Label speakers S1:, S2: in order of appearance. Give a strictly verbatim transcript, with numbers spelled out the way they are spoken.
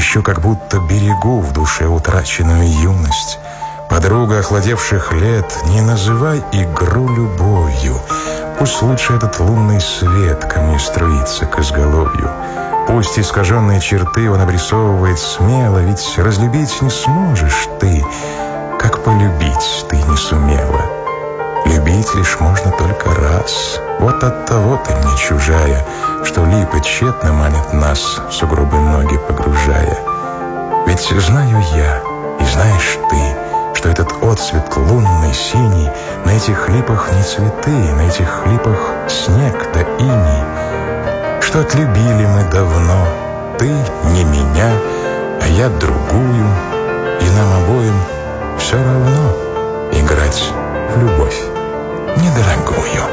S1: еще как будто берегу в душе утраченную юность. Подруга охладевших лет, не называй игру любовью. Пусть лучше этот лунный свет ко мне струится к изголовью. Пусть искаженные черты он обрисовывает смело, ведь разлюбить не сможешь ты, как полюбить ты не сумела. Любить лишь можно только раз. Вот оттого ты мне чужая, что липы тщетно манят нас, в сугробы ноги погружая. Ведь знаю я, и знаешь ты, что этот отцвет лунный, синий, на этих липах не цветы, на этих липах снег да иней. Что отлюбили мы давно, ты не меня, а я другую, и нам обоим все равно играть в любовь недорогую.